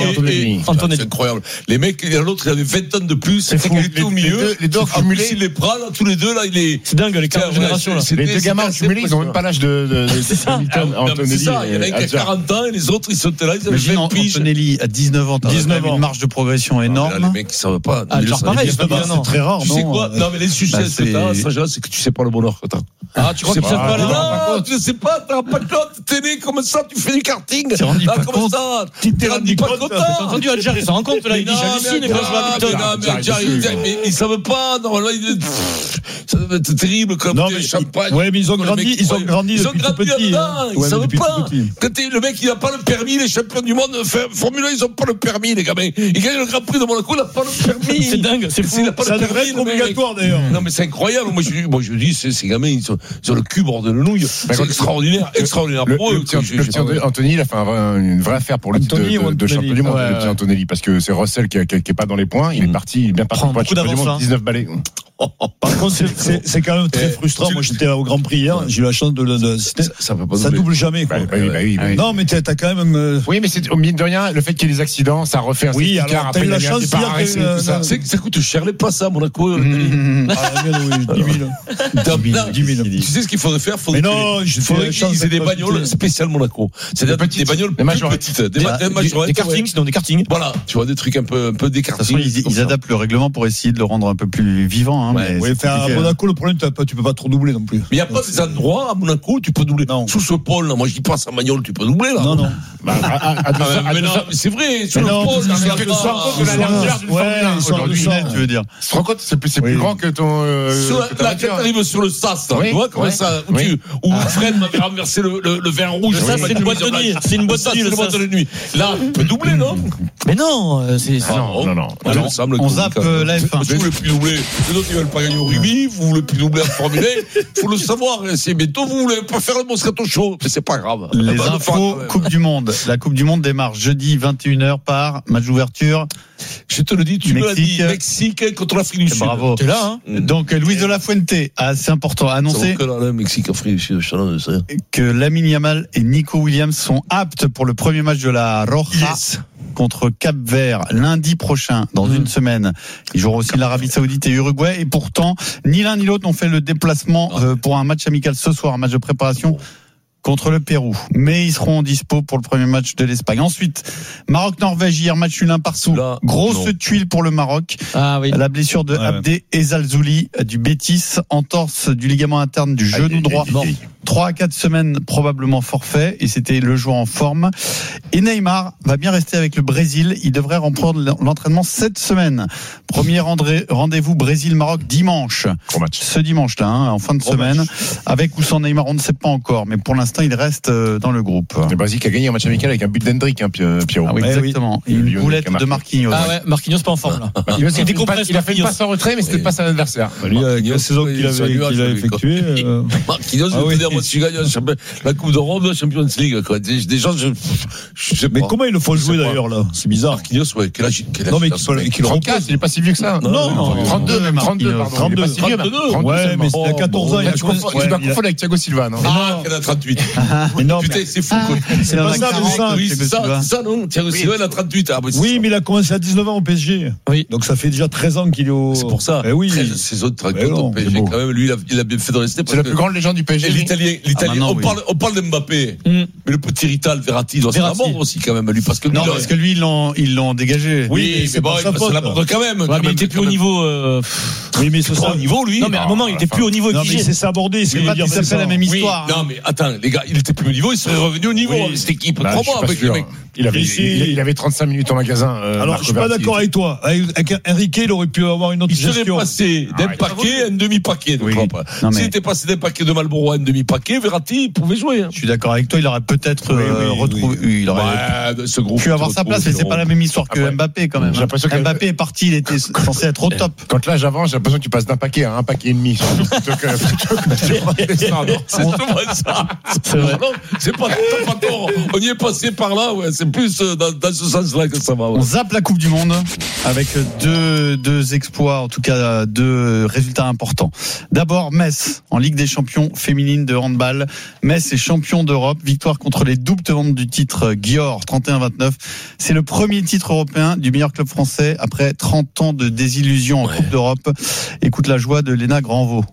C'est incroyable. Les mecs, l'autre il avait 20 tonnes de plus. C'est fou. Il était au milieu. Les deux cumulés. Il les prend là tous les deux là. C'est dingue les générations là. Les deux gamins cumulés, ils ont même pas l'âge de Antonelli. Il y en a un qui a 40 ans et les autres ils sont là. Imagine Antonelli à 19 ans, une marge de progression énorme. Les mecs qui savent pas. Pareil, c'est très rare. Tu sais quoi? Non, mais les sujets que t'as, c'est que tu sais pas le bonheur que t'as. Ah, tu crois que tu sais pas le bonheur? Non, tu sais pas, t'as pas de compte, t'es né comme ça, tu fais du karting. Tu t'es rendu pas comme compte. ça. Tu t'es rendu pas compte. T'as entendu Hadjar, il s'en rend compte là, il dit j'hallucine et moi je vois Hamilton. Non, mais Hadjar, ils savent pas, normalement, ça va être terrible comme champagne. Ouais, mais ils ont grandi depuis tout petit. Ils savent pas. Quand le mec, il a pas le permis, les champions du monde, Formule 1, ils ont pas le permis, les gamins. Ils gagnent le Grand Prix de Monaco, il n'a pas le permis. C'est dingue, c'est fou. Ça devrait être obligatoire d'ailleurs. Non, mais c'est incroyable. Moi, je dis, ces gamins, ils sont sur le cul bord de la nouille. C'est extraordinaire pour eux. Le petit Anthony, il a fait une vraie affaire pour le titre de champion du monde, le petit Anthony, parce que c'est Russell qui est pas dans les points. Il est parti, il est bien parti pour le champion du monde, 19 balais. Par contre, c'est quand même très frustrant. Moi, j'étais au Grand Prix hier, j'ai eu la chance de l'assister. Ça double jamais, quoi. Oui. Non, mais t'as quand même. Oui, mais c'est au milieu de rien, le fait qu'il y ait des accidents, ça refait un safety car. Après, il a la chance ça coûte cher les passes à Monaco. 10 000. Tu sais ce qu'il faudrait faire? Il faudrait qu'ils aient des bagnoles spéciales Monaco. C'est-à-dire des bagnoles plus petites. Des kartings, sinon des kartings. Voilà, tu vois, des trucs un peu des kartings. Ils adaptent le règlement pour essayer de le rendre un peu plus vivant. À Monaco, le problème, tu peux pas trop doubler non plus. Mais il n'y a pas des endroits à Monaco où tu peux doubler. Sous ce pôle, là, moi je dis pas Saint-Magnol, tu peux doubler là. Non. Mais c'est vrai, sur le pôle, c'est le soir de la largeur d'une Formule 1. Tu veux dire. Tu te rends compte, c'est plus grand que ton. Là, quand tu arrives sur le SAS, tu vois comment ça. Où Fred m'avait renversé le vin rouge. Ça, c'est une boîte de nuit. C'est une boîte de nuit. Là, tu peux doubler, non? Mais non, c'est. Non. On zappe la F1. Vous voulez plus doubler. Les autres, ils veulent pas gagner au rugby. Vous voulez plus doubler en Formule 1. Faut le savoir. C'est bientôt, vous voulez pas faire le Moscato Show. Mais c'est pas grave. Les infos Coupe du Monde. La Coupe du Monde démarre jeudi 21h par match d'ouverture. Je te le dis, tu l'as dit. Mexique contre l'Afrique du Sud. Bravo. T'es là, hein? Donc, Luis de la Fuente, assez important, a annoncé Mexique, Afrique du Sud, que Lamine Yamal et Nico Williams sont aptes pour le premier match de la Roja contre Cap-Vert lundi prochain, dans une semaine. Ils joueront aussi l'Arabie Saoudite et Uruguay. Et pourtant, ni l'un ni l'autre n'ont fait le déplacement pour un match amical ce soir, un match de préparation contre le Pérou. Mais ils seront en dispo pour le premier match de l'Espagne. Ensuite, Maroc-Norvège, hier, match nul un partout. Grosse tuile pour le Maroc. La blessure de Abdé Ezalzouli du Betis, entorse du ligament interne du genou droit. 3 à 4 semaines probablement forfait, et c'était le joueur en forme. Et Neymar va bien rester avec le Brésil. Il devrait reprendre l'entraînement cette semaine. Premier rendez-vous Brésil-Maroc dimanche. Ce dimanche-là, en fin de semaine. Avec ou sans Neymar, on ne sait pas encore. Mais pour l'instant, il reste dans le groupe. Le Brésil qui a gagné un match amical avec un but d'Hendrick, Pierrot. Ah oui, exactement. Et une boulette de Marquinhos. Ah ouais, Marquinhos pas en forme là. Il a fait une passe en retrait, mais c'était pas son adversaire. La saison qu'il avait effectuée. Marquinhos, je veux dire, moi, si je gagne la Coupe d'Europe, la Champions League, quoi. Des gens, je sais pas. Mais comment ils le font jouer d'ailleurs, là? C'est bizarre. Marquinhos, quel âge? Non, mais qu'il remplace, il est pas si vieux que ça. Non, 32, même 32, pardon. 32. Ouais, mais il a 14 ans. Tu dois confondre avec Thiago Silva, non? Ah, il a 38. Putain, c'est fou, quoi. C'est pas ça, oui, c'est ça, non? Thiago Silva, il a 38. Oui, mais il a commencé à 19 ans au PSG. Oui. Donc ça fait déjà 13 ans qu'il est C'est pour ça. 13 saisons de 30 ans au PSG. Quand même, lui, il a bien fait de rester. C'est la plus grande légende du PSG. Et l'Italien mais l'Italien, on parle d'Mbappé. Mais le petit Rital, Verratti, doit se l'abordre aussi, quand même, lui. Parce que lui, ils l'ont dégagé. Oui, mais c'est bon, il se l'aborde quand même. Mais il était plus au niveau. Oui, mais c'est ça. Au niveau, lui. Non, mais à un moment, il était plus au niveau exigé. Non, mais c'est s'aborder. C'est pas fait la même histoire. Non, mais attends, les gars, il était plus au niveau, il serait revenu au niveau avec cette équipe. 3 mois avec les mecs. Il avait 35 minutes en magasin. Alors, je suis pas d'accord avec toi. Avec Enrique, il aurait pu avoir une autre gestion. Il serait passé d'un paquet à un demi-paquet. S'il était passé d'un paquet de Marlboro à un demi-paquet, Verratti, il pouvait jouer. Je suis d'accord avec toi, il aurait peut-être retrouvé. Il aurait pu avoir sa place, mais c'est pas la même histoire que Mbappé quand même. Mbappé est parti, il était censé être au top. Quand là j'avance, j'ai l'impression que tu passes d'un paquet à un paquet et demi. C'est souvent ça. C'est vrai. C'est pas tort. On y est passé par là, ouais. C'est plus dans ce sens-là que ça va. On zappe la Coupe du Monde avec deux exploits, en tout cas 2 résultats importants. D'abord, Metz en Ligue des Champions féminine de handball. Metz est champion d'Europe, victoire contre les doubles tenantes du titre Győr 31-29. C'est le premier titre européen du meilleur club français après 30 ans de désillusion en Coupe d'Europe. Écoute la joie de Léna Granvaux.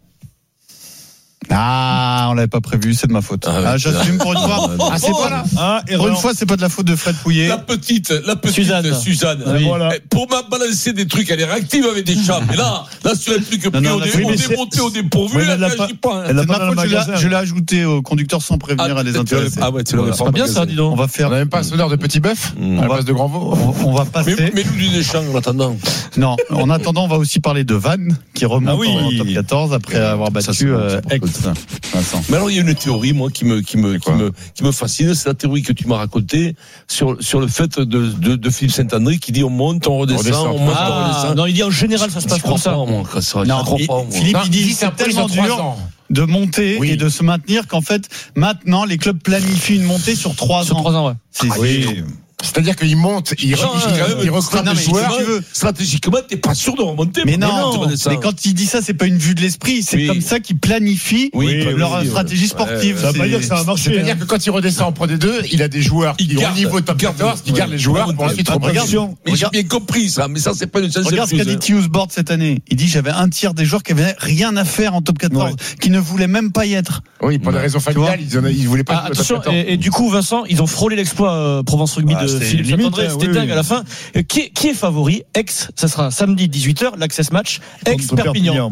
On l'avait pas prévu, c'est de ma faute. J'assume pour une fois. C'est pas là. Pour une fois, c'est pas de la faute de Fred Pouillet. La petite Suzanne. Voilà. Pour balancer des trucs, elle est réactive avec des chambres. Et là, sur les trucs pris au dépourvu, elle n'agit pas. C'est ma faute, je l'ai ajouté au conducteur sans prévenir à les intéresser. Ah ouais, tu l'aurais pas bien ça, dis donc. On n'a même pas un sonneur de petit bœuf à la place de Granvaux. On va passer. Mais nous du Deschamps en attendant. Non, en attendant, on va aussi parler de Vannes qui remonte en top 14 après avoir battu Aix. Vincent. Mais alors il y a une théorie moi qui me fascine, c'est la théorie que tu m'as racontée sur le fait de Philippe Saint-André qui dit on monte, on redescend, on redescend. Non, il dit en général ça se passe comme ça. Philippe il dit c'est tellement dur de monter et de se maintenir qu'en fait maintenant les clubs planifient une montée sur 3 ans. Sur 3 ans, ouais. C'est-à-dire qu'il monte, il recrute des joueurs. Stratégiquement, t'es pas sûr de remonter. Mais non, mais quand il dit ça, c'est pas une vue de l'esprit, c'est comme ça qu'ils planifient leur stratégie sportive. Ça veut pas dire que ça va marcher. C'est-à-dire que quand il redescend en Pro D2, il a des joueurs qui ont au niveau top 14, qui gardent les joueurs pour ensuite remonter. Mais j'ai bien compris ça, mais ça c'est pas une sensation. Regarde ce qu'a dit Tius Board cette année. Il dit j'avais un tiers des joueurs qui avaient rien à faire en top 14, qui ne voulaient même pas y être. Oui, pour des raisons familiales, ils voulaient pas. Attention, et du coup, Vincent, ils ont frôlé l'exploit Provence Rugby de Philippe Saint-André. C'était dingue à la fin. Qui est favori? Aix, ça sera samedi 18h, l'Access Match. Aix-Perpignan.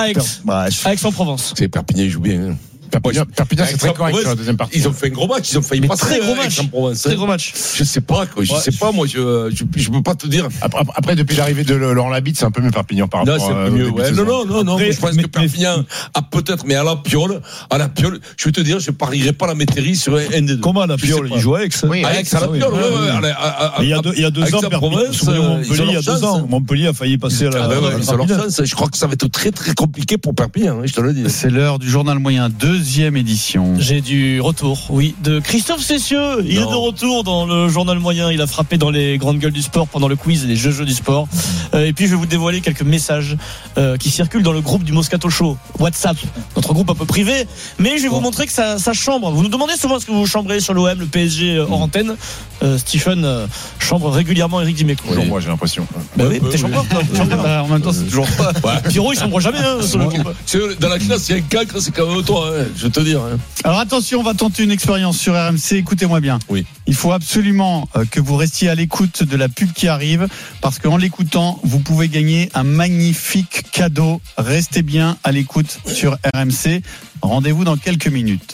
À Aix-en-Provence. C'est Perpignan, il joue bien. Perpignan, c'est très correct sur la deuxième partie. Ils ont fait un gros match, ils ont failli passer. Très gros match. Je sais pas, moi, je peux pas te dire. Après, depuis l'arrivée de Laurent Labitte, c'est un peu mieux Perpignan par rapport. Non, c'est un peu mieux, ouais. Non, je pense que Perpignan a peut-être, mais à la piole, je vais te dire, je parierais pas la métairie sur un des deux. Comment à la piole? Il joue à Aix. Oui, à Aix, à la piole, Il y a 2 ans, Montpellier, il y a 2 ans, Montpellier a failli passer à la. Je crois que ça va être très, très compliqué pour Perpignan, je te le dis. C'est l'heure du journal moyen, 2e édition. J'ai du retour, de Christophe Cessieux. Il est de retour dans le journal moyen. Il a frappé dans les grandes gueules du sport pendant le quiz et les jeux du sport. Et puis je vais vous dévoiler quelques messages qui circulent dans le groupe du Moscato Show WhatsApp, notre groupe un peu privé. Mais je vais vous montrer que ça chambre. Vous nous demandez souvent ce que vous chambrez sur l'OM, le PSG hors antenne. Stephen chambre régulièrement Eric Dimeco. Toujours moi, j'ai l'impression. Oui, t'es chambreur. En même temps, c'est toujours pas. Pierrot, il chambre jamais. Dans la classe, il y a un cancre, c'est quand même toi. Je vais te dire. Alors attention, on va tenter une expérience sur RMC. Écoutez-moi bien. Oui. Il faut absolument que vous restiez à l'écoute de la pub qui arrive, parce qu'en l'écoutant, vous pouvez gagner un magnifique cadeau. Restez bien à l'écoute sur RMC. Rendez-vous dans quelques minutes.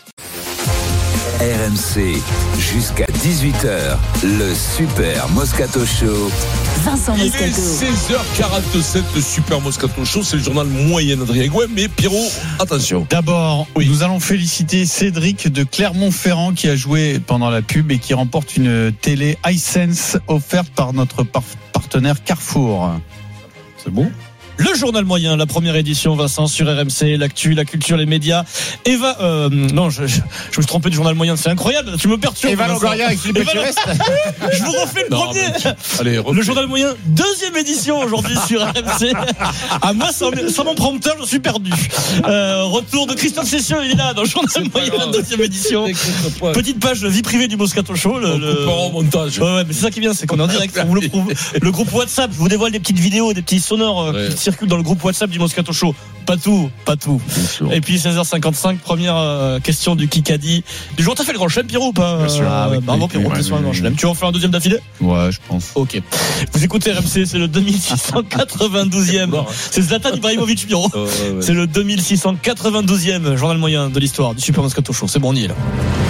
RMC, jusqu'à 18h, le Super Moscato Show. Vincent Moscato. Il est 16h47, le Super Moscato Show, c'est le journal moyen d'Adrien Gouin, mais Pierrot, attention. D'abord, nous allons féliciter Cédric de Clermont-Ferrand qui a joué pendant la pub et qui remporte une télé iSense offerte par notre partenaire Carrefour. C'est bon. Le journal moyen, la première édition, Vincent, sur RMC, l'actu, la culture, les médias. Eva, non, je me suis trompé de journal moyen, c'est incroyable, tu me perturbes. Eva Longoria avec Philippe Etchebest. Je vous refais le premier. Allez, le journal moyen, 2e édition aujourd'hui sur RMC. Moi, sans mon prompteur, je suis perdu. Retour de Christophe Cessieux, il est là dans le journal moyen, 2e édition. Petite page vie privée du Moscato Show. Le montage. Ouais, mais c'est ça qui vient, c'est qu'on est en direct. On vous le prouve. Le groupe WhatsApp, je vous dévoile des petites vidéos, des petits sonores qui circulent foot dans le groupe WhatsApp du Moscato Show? Pas tout. Et puis 16h55, première question du Kikadi du jour. T'as fait le grand chelem, Pierrot, ou pas? Bien sûr. Bravo, Pierrot, t'es sur un grand chelem. Tu vas en faire un deuxième d'affilée? Ouais, je pense. Ok. Vous écoutez RMC, c'est le 2692e. C'est Zlatan Ibrahimovic, Pierrot. C'est le 2692e journal moyen de l'histoire du Super Moscato Show. C'est bon, on y est là.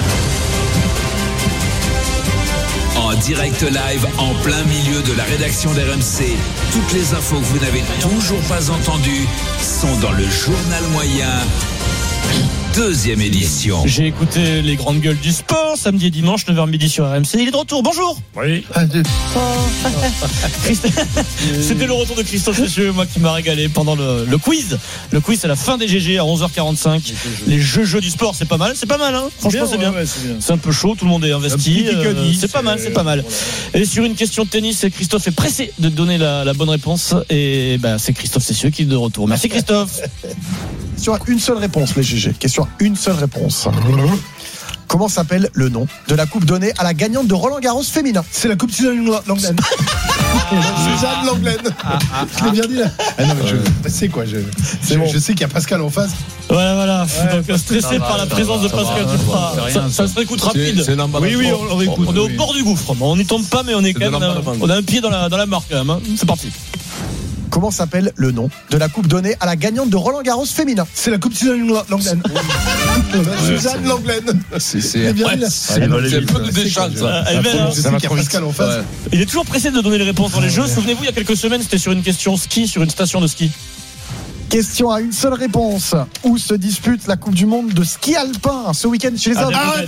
En direct live, en plein milieu de la rédaction d'RMC. Toutes les infos que vous n'avez toujours pas entendues sont dans le journal moyen. Deuxième édition. J'ai écouté les grandes gueules du sport samedi et dimanche 9h midi sur RMC. Il est de retour. Bonjour. Oui. C'était le retour de Christophe Cessieux, moi qui m'a régalé pendant le quiz. Le quiz, c'est la fin des GG à 11h45. Les jeux du sport, c'est pas mal, hein. Franchement, c'est bien. C'est un peu chaud, tout le monde est investi. C'est pas mal. Et sur une question de tennis, Christophe est pressé de donner la bonne réponse. Et c'est Christophe Cessieux qui est de retour. Merci Christophe. Question à une seule réponse, les GG. Question à une seule réponse. Comment s'appelle le nom de la coupe donnée à la gagnante de Roland Garros féminin? C'est la coupe Suzanne Langlaine. Suzanne Langlaine. Je l'ai bien dit là. Ah non, mais je sais quoi. Je sais qu'il y a Pascal en face. Voilà. Donc stressé par la présence de Pascal Duprat. Ça serait écoute rapide. Oui, on écoute. On est au bord du gouffre. On n'y tombe pas, mais on est quand même. On a un pied dans la marque quand même. C'est parti. Comment s'appelle le nom de la coupe donnée à la gagnante de Roland Garros féminin? C'est la coupe Suzanne Langlaine. Suzanne Langlaine. C'est bien dit là. C'est un peu des chances. Je sais qu'il y a Pascal en face. Il est toujours pressé de donner les réponses dans les jeux. Souvenez-vous, il y a quelques semaines, c'était sur une question ski, sur une station de ski. Question à une seule réponse. Où se dispute la Coupe du Monde de ski alpin ce week-end chez les hommes?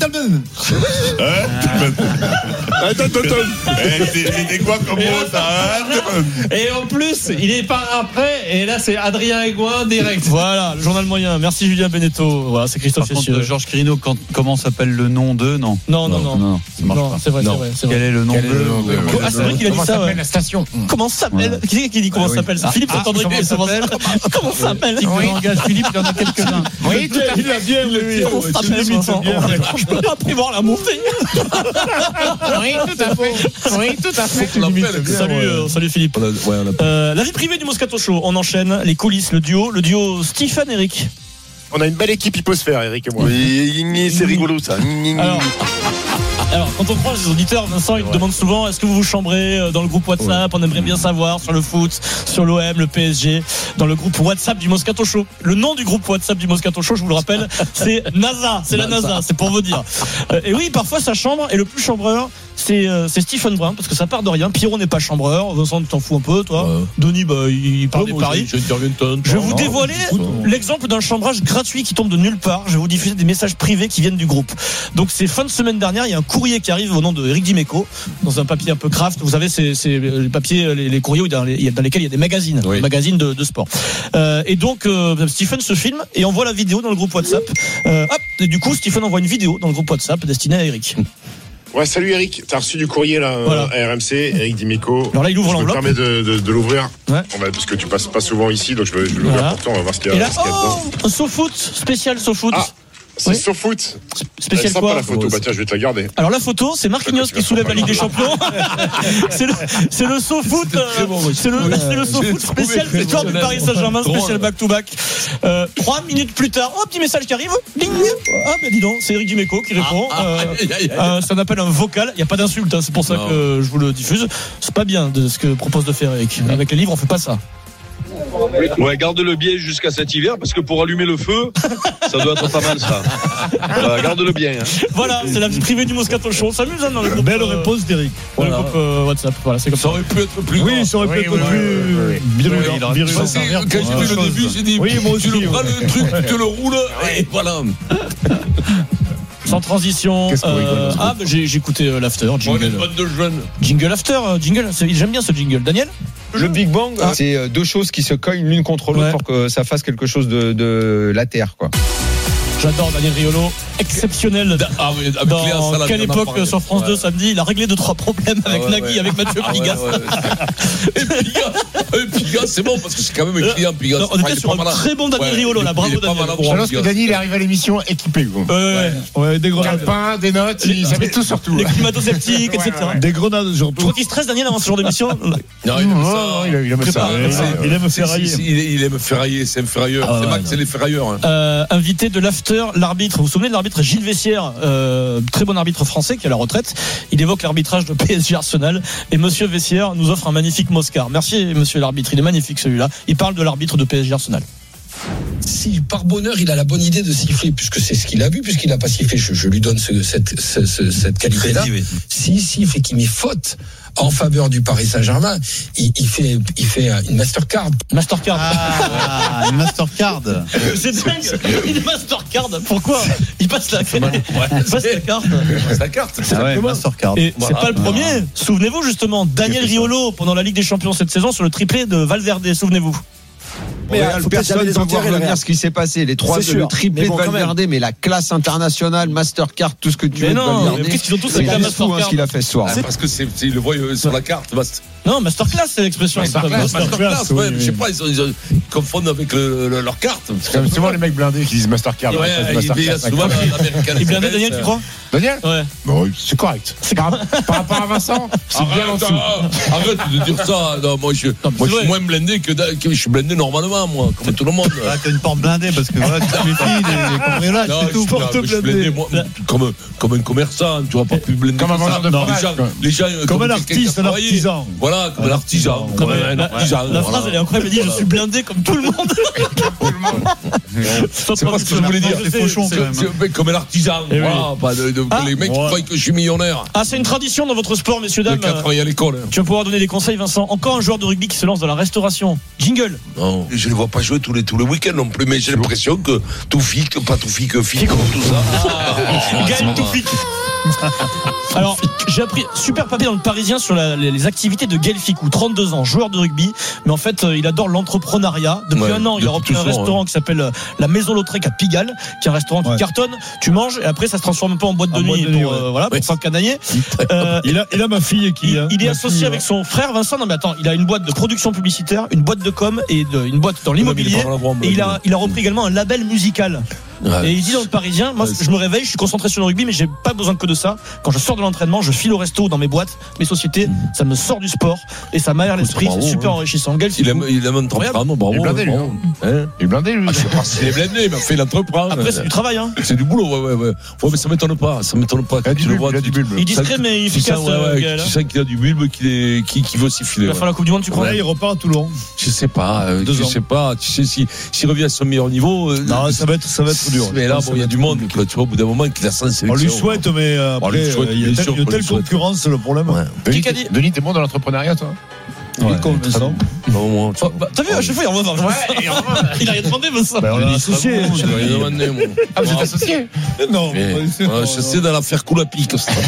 Les quoi comme mot, ça? Et en plus, il est pas après. Et là, c'est Adrien Aigouin direct. Voilà, le journal moyen. Merci Julien Beneteau. Voilà, c'est Christophe Cessieux. Par contre, Georges Quirino, comment s'appelle le nom de? Non, ça marche pas. C'est vrai. Quel est le nom de? C'est vrai qu'il a dit ça. Comment s'appelle la station? Comment s'appelle? Qui c'est qui dit comment s'appelle? C'est Philippe Saint-André. Comment ça s'appelle? Philippe, il y en a quelques-uns. Oui, tout à fait. Il a bien, lui. Je peux pas prévoir la montée. Oui, tout à fait. Salut Philippe. La vie privée du Moscato Show. On enchaîne les coulisses, le duo Stephen Eric. On a une belle équipe hyposphère, Eric et moi. Oui, c'est rigolo ça. Alors, quand on croise les auditeurs, Vincent, ils te demandent souvent est-ce que vous vous chambrez dans le groupe WhatsApp? On aimerait bien savoir sur le foot, sur l'OM, le PSG, dans le groupe WhatsApp du Moscato Show. Le nom du groupe WhatsApp du Moscato Show, je vous le rappelle, c'est NASA. C'est la NASA, c'est pour vous dire. Et oui, parfois ça chambre, et le plus chambreur, c'est Stephen Brun, parce que ça part de rien. Pierrot n'est pas chambreur. Vincent, tu t'en fous un peu, toi. Denis, il part des paris. Je vais vous dévoiler l'exemple d'un chambrage gratuit qui tombe de nulle part. Je vais vous diffuser des messages privés qui viennent du groupe. Donc, c'est fin de semaine dernière, il y a un courrier qui arrive au nom de Eric Dimeco, dans un papier un peu craft. Vous savez, c'est les papiers, les courriers dans lesquels il y a des magazines, magazines de sport. Et donc, Stephen se filme et envoie la vidéo dans le groupe WhatsApp. Et du coup, Stephen envoie une vidéo dans le groupe WhatsApp destinée à Eric. Ouais, salut Eric, t'as reçu du courrier là à RMC, Eric Dimeco. Alors là, il ouvre l'enveloppe. Je me permets de l'ouvrir. Ouais. Parce que tu passes pas souvent ici, donc je vais l'ouvrir pour toi, on va voir ce qu'il y a, dedans. Un SoFoot, spécial SoFoot. C'est SoFoot. Spécial quoi? Pas la photo. Bah tiens, je vais te la garder. Alors la photo, c'est Marquinhos qui soulève la Ligue des Champions. c'est le SoFoot. C'est le SoFoot spécial victoire du Paris Saint-Germain, spécial back-to-back. 3 minutes plus tard, petit message qui arrive. Ding. Dis donc, c'est Eric Dimeco qui répond. Ça s'appelle un vocal. Il n'y a pas d'insulte. C'est pour ça que je vous le diffuse. C'est pas bien de ce que propose de faire Eric. Avec les livres, on fait pas ça. Ouais, garde-le bien jusqu'à cet hiver parce que pour allumer le feu, ça doit être pas mal ça. Garde-le bien. Voilà, c'est la vie privée du Moscato Show. On s'amuse dans le groupe. Belle réponse d'Eric. Dans le groupe WhatsApp. Voilà, c'est comme ça. Ça aurait pu être plus. Oui, ça aurait pu être plus virulent. Quand j'ai vu le début, j'ai dit tu le prends le truc, tu te le roules et voilà. Sans transition. J'ai écouté l'after. Jingle after. J'aime bien ce jingle. Daniel? Le Big Bang, c'est deux choses qui se cognent l'une contre l'autre pour que ça fasse quelque chose de la Terre, quoi. J'adore Daniel Riolo, exceptionnel. Dans quelle époque sur France 2 samedi, il a réglé 2-3 problèmes avec Nagui, avec Mathieu Pigas. Et Pigas, c'est bon parce que c'est quand même un client. Pigas. On était sur un très bon Daniel Riolo là, bravo Daniel. Je pense que Daniel est arrivé à l'émission équipé. Ouais, des grenades. Calepin, des notes, ils avaient tout sur tout. Les climato-sceptiques, etc. Des grenades surtout. Tu crois qu'il stresse Daniel avant ce genre d'émission? Non, il aime ça. Il aime ferrailler. Il aime ferrailler, c'est un ferrailleur. C'est Max, c'est les ferrailleurs. Invité de l'after, l'arbitre. Vous vous souvenez de l'arbitre Gilles Vessière, très bon arbitre français qui est à la retraite. Il évoque l'arbitrage de PSG Arsenal et Monsieur Vessière nous offre un magnifique Moscar. Merci Monsieur l'arbitre, il est magnifique celui-là. Il parle de l'arbitre de PSG Arsenal. Si par bonheur il a la bonne idée de siffler, puisque c'est ce qu'il a vu, puisqu'il n'a pas sifflé, je lui donne cette qualité-là. S'il siffle et qu'il met faute en faveur du Paris Saint-Germain, il fait une Mastercard. Une Mastercard. C'est dingue. Une Mastercard. Pourquoi? Il passe la carte. Mastercard. Et c'est pas le premier. Souvenez-vous justement, Daniel Riolo pendant la Ligue des Champions cette saison sur le triplé de Valverde. Souvenez-vous. Mais personne ne peut voir revenir ce qui s'est passé. Les trois, le triplé de Valverde, mais la classe internationale, Mastercard, tout ce que tu veux de Valverde. Qu'est-ce qu'ils ont tous avec la Mastercard? Ce qu'il a fait ce soir. Parce que il le voit sur la carte. Non, Masterclass, c'est l'expression. Masterclass, ouais. Je sais pas, ils confondent avec leur carte. C'est souvent les mecs blindés qui disent Mastercard. Et blindé, Daniel, tu crois? Daniel? Ouais. Bon, c'est correct. Par rapport à Vincent, c'est bien en dessous. Arrête de dire ça. Non, moi, je suis moins blindé que je suis blindé normalement, moi, comme tout le monde. T'as une porte blindée parce que voilà, tu méfies des cambriolages, c'est tout. Porte blindée, comme un commerçant, tu vois pas plus blindé. Comme un vendeur de fromage. Les gens, comme un artiste, un artisan. Voilà, comme un artisan. La phrase, elle est incroyable. Elle dit, je suis blindé comme tout le monde. C'est pas ce que je voulais dire. C'est fauchon quand même. Comme un artisan. Les mecs qui croient que je suis millionnaire. C'est une tradition dans votre sport, messieurs, dames. À l'école. Tu vas pouvoir donner des conseils, Vincent. Encore un joueur de rugby qui se lance dans la restauration. Jingle. Non, je ne les vois pas jouer tous les week-ends non plus, mais j'ai l'impression que Toufik, tout ça. Gaël Toufik. Alors, j'ai appris super papier dans le Parisien sur les activités de Gaël Ficou, 32 ans, joueur de rugby, mais en fait, il adore l'entrepreneuriat. Depuis un an, il a repris un restaurant qui s'appelle la Maison Lautrec à Pigalle, qui est un restaurant qui cartonne. Tu manges et après, ça se transforme un peu en boîte de nuit pour s'encanailler. Il a ma fille qui. Il est associé avec son frère Vincent. Non, mais attends, il a une boîte de production publicitaire, une boîte de com et une boîte dans l'immobilier. Et il a repris également un label musical. Et il dit dans le Parisien, moi je me réveille, je suis concentré sur le rugby, mais j'ai pas besoin que de ça. Quand je sors de l'entraînement, je file au resto dans mes boîtes, mes sociétés, ça me sort du sport et ça m'aère l'esprit, c'est super enrichissant. Il aime entreprendre, bravo. Il est blindé lui. Je sais pas s'il est blindé, il m'a fait l'entreprendre. Après c'est du travail, hein. C'est du boulot, ouais, mais ça m'étonne pas. Tu le vois, il a du bulbe. Il est discret mais efficace. Tu sens qu'il a du bulbe, qui veut s'y filer. Il va faire la Coupe du Monde, tu crois? Il repart à Toulon. Je sais pas. Tu sais s'il revient à son meilleur niveau. Non, ça va être dur. Mais là, il y a du monde, tu vois, au bout d'un moment, qu'il a sans sélection. On lui souhaite, mais après, il y a une telle concurrence, c'est le problème. Denis, t'es bon dans l'entrepreneuriat, toi? Comme Vincent. T'as vu, à chaque fois, il revient. Il a rien demandé, Vincent. On est associé. Je n'ai rien demandé, moi. Ah, vous êtes associé? Non. Je sais dans l'affaire coup la pique, ça.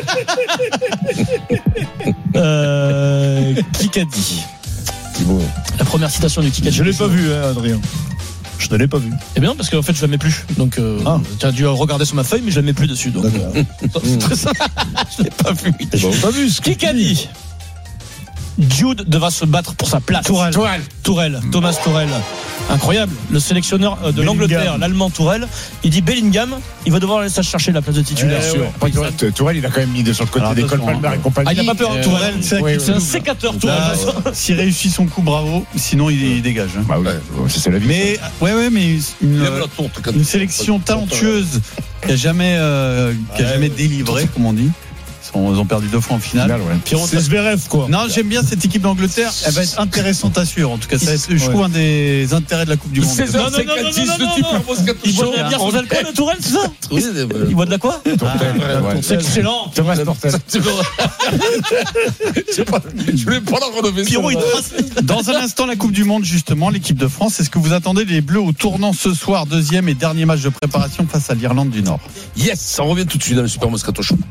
Kikadi. La première citation du Kikadi. Je l'ai pas vu, Adrien. Je ne l'ai pas vu. Eh bien, parce qu'en fait, je la mets plus. Donc, tu as dû regarder sur ma feuille, mais je la mets plus dessus. Donc, c'est très simple. Je l'ai pas vu. Pas vu. Kikadi. Jude devra se battre pour sa place. Tourelle. Thomas Tourelle. Incroyable. Le sélectionneur de l'Angleterre, l'Allemand Tourelle, il dit Bellingham, il va devoir laisser chercher la place de titulaire. Tourelle, il a quand même mis sur le côté d'école Palmer et compagnie. Il n'a pas peur, Tourelle. C'est un sécateur, Tourelle. S'il réussit son coup, bravo. Sinon, il dégage. Bah oui, c'est la vie. Mais, mais une sélection talentueuse qui n'a jamais délivré, comme on dit. Ils ont perdu 2 fois en finale. C'est Zverev, quoi. Non, j'aime bien cette équipe d'Angleterre. Elle va être intéressante à suivre. En tout cas, ça va être, je trouve, un des intérêts de la Coupe du Monde. 16h56, le type propose 4 Il boit de la bière sans alcool, Tourelle, c'est ça? Il boit de la quoi? C'est excellent. Thomas Tortel. Je voulais pas la relever. Dans un instant, la Coupe du Monde, justement, l'équipe de France. Est-ce que vous attendez les Bleus au tournant ce soir, 2e et dernier match de préparation face à l'Irlande du Nord? Yes, on revient tout de suite dans le Super Moscato Show.